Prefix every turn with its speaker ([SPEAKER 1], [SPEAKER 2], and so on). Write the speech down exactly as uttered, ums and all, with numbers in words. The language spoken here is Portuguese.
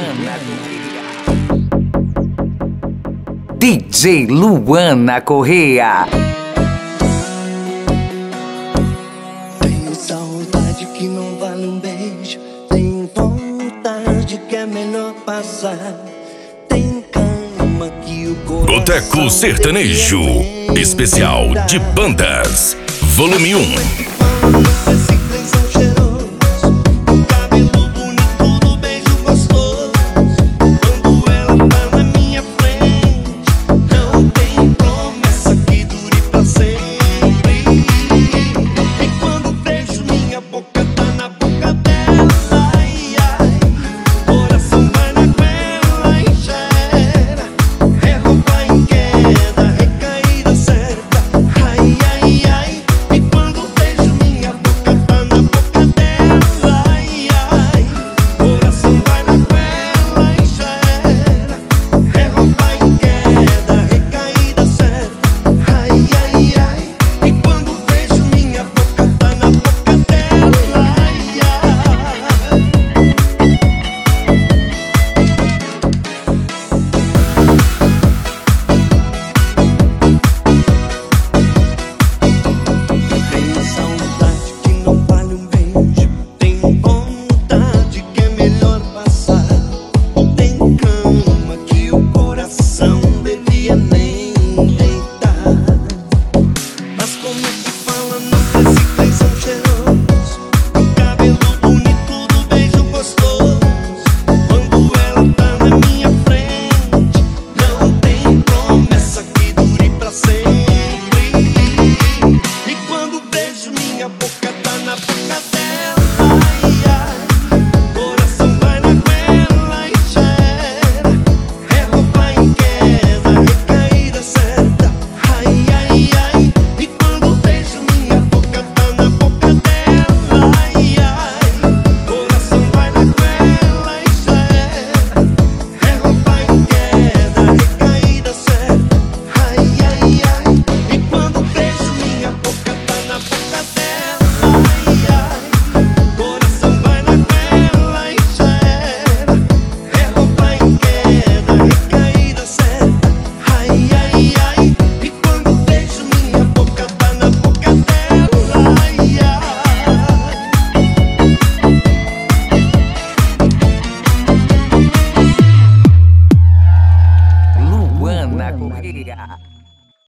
[SPEAKER 1] Luana D J Luana Correa.
[SPEAKER 2] Tenho saudade que não vale um beijo. Tenho vontade que é melhor passar. Tem cama que o coração
[SPEAKER 3] Boteco Sertanejo Especial de Bandas Volume um.